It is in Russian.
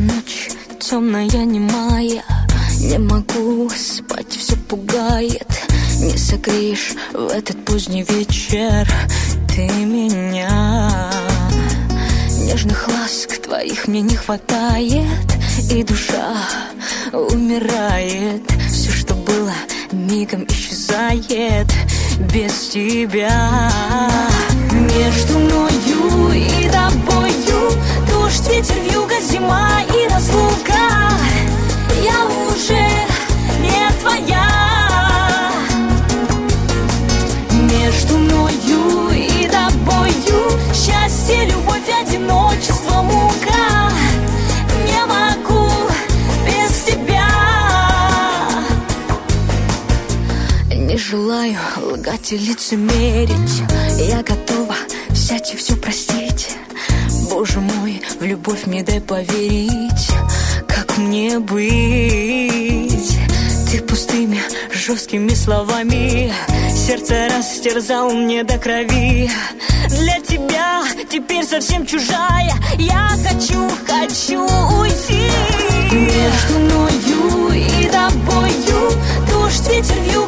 ночь темная, немая, не могу спать, все пугает. Не согреешь в этот поздний вечер ты меня. Нежных ласк твоих мне не хватает, и душа умирает. Все, что было, мигом исчезает без тебя. Между мною и тобою дождь, ветер, вьюга, зима и разлука. Я уже не твоя. Между мною и тобою счастье, любовь, одиночество, мука. Не могу без тебя. Не желаю лгать и лицемерить. Я готова взять и все простить. Боже мой, в любовь мне дай поверить. Как мне быть? Ты пустыми, жесткими словами сердце растерзал мне до крови. Для тебя теперь совсем чужая. Я хочу уйти. Между мною и тобою дождь, ветер, вьюга,